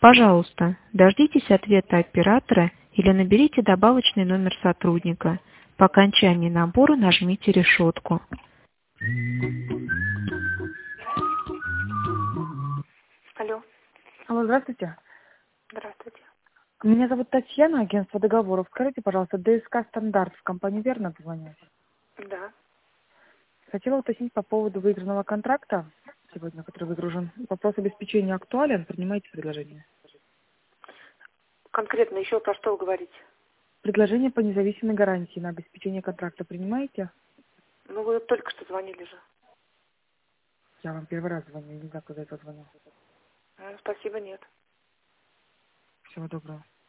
Пожалуйста, дождитесь ответа оператора или наберите добавочный номер сотрудника. По окончании набора нажмите решетку. Алло, Алло, здравствуйте. здравствуйте. Меня зовут Татьяна, агентство договоров. Скажите, пожалуйста, ДСК «Стандарт» в компании «Верно» звонят? Да. Хотела уточнить по поводу выигранного контракта, сегодня, который выгружен. Вопрос обеспечения актуален, принимаете предложение? Конкретно еще про что вы говорите? Предложение по независимой гарантии на обеспечение контракта принимаете? Ну, вы только что звонили же. Я вам первый раз звоню, не знаю, когда это звоню. Спасибо, нет. Всего доброго.